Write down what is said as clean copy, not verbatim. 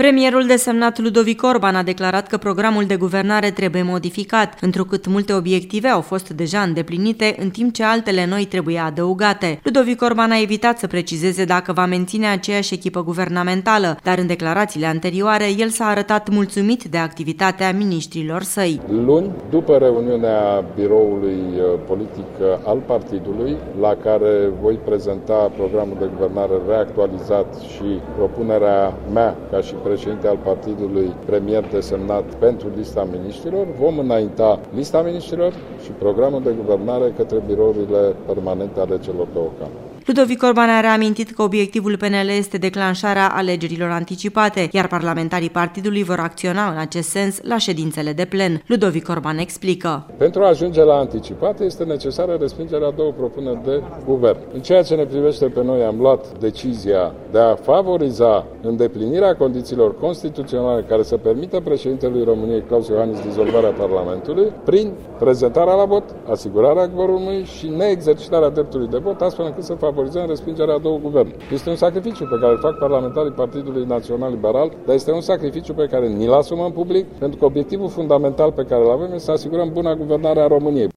Premierul desemnat Ludovic Orban a declarat că programul de guvernare trebuie modificat, întrucât multe obiective au fost deja îndeplinite, în timp ce altele noi trebuie adăugate. Ludovic Orban a evitat să precizeze dacă va menține aceeași echipă guvernamentală, dar în declarațiile anterioare el s-a arătat mulțumit de activitatea miniștrilor săi. Luni, după reuniunea biroului politic al partidului, la care voi prezenta programul de guvernare reactualizat și propunerea mea ca și președinte al partidului, premier desemnat pentru lista miniștrilor, vom înainta lista miniștrilor și programul de guvernare către birourile permanente ale celor două camere. Ludovic Orban a reamintit că obiectivul PNL este declanșarea alegerilor anticipate, iar parlamentarii partidului vor acționa în acest sens la ședințele de plen. Ludovic Orban explică. Pentru a ajunge la anticipate este necesară respingerea două propuneri de guvern. În ceea ce ne privește pe noi, am luat decizia de a favoriza îndeplinirea condițiilor constituționale care să permită președintelui României, Klaus Iohannis, dizolvarea Parlamentului prin prezentarea la vot, asigurarea quorumului și neexercitarea dreptului de vot, astfel încât să favorizăm respingerea două guverne. Este un sacrificiu pe care îl fac parlamentarii Partidului Național Liberal, dar este un sacrificiu pe care ni-l asumăm public, pentru că obiectivul fundamental pe care îl avem este să asigurăm buna guvernare a României.